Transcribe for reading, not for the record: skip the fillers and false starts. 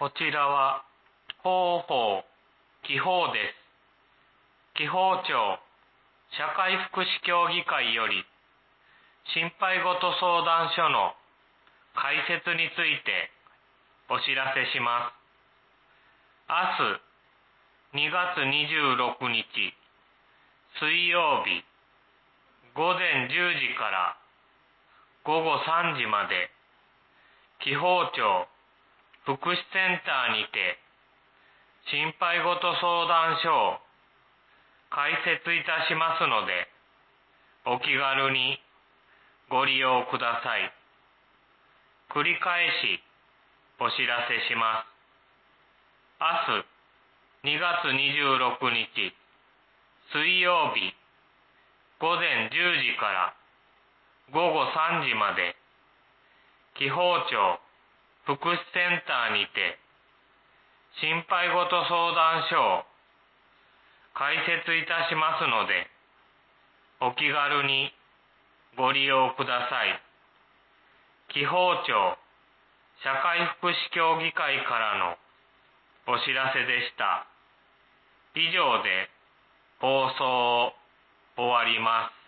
こちらは広報紀報です。紀宝庁社会福祉協議会より心配事相談所の開設についてお知らせします。明日2月26日水曜日午前10時から午後3時まで紀宝庁福祉センターにて心配事相談所を開設いたしますので、お気軽にご利用ください。繰り返しお知らせします。明日2月26日水曜日午前10時から午後3時まで紀宝庁福祉センターにて心配事相談所を開設いたしますので、お気軽にご利用ください。紀宝庁社会福祉協議会からのお知らせでした。以上で放送を終わります。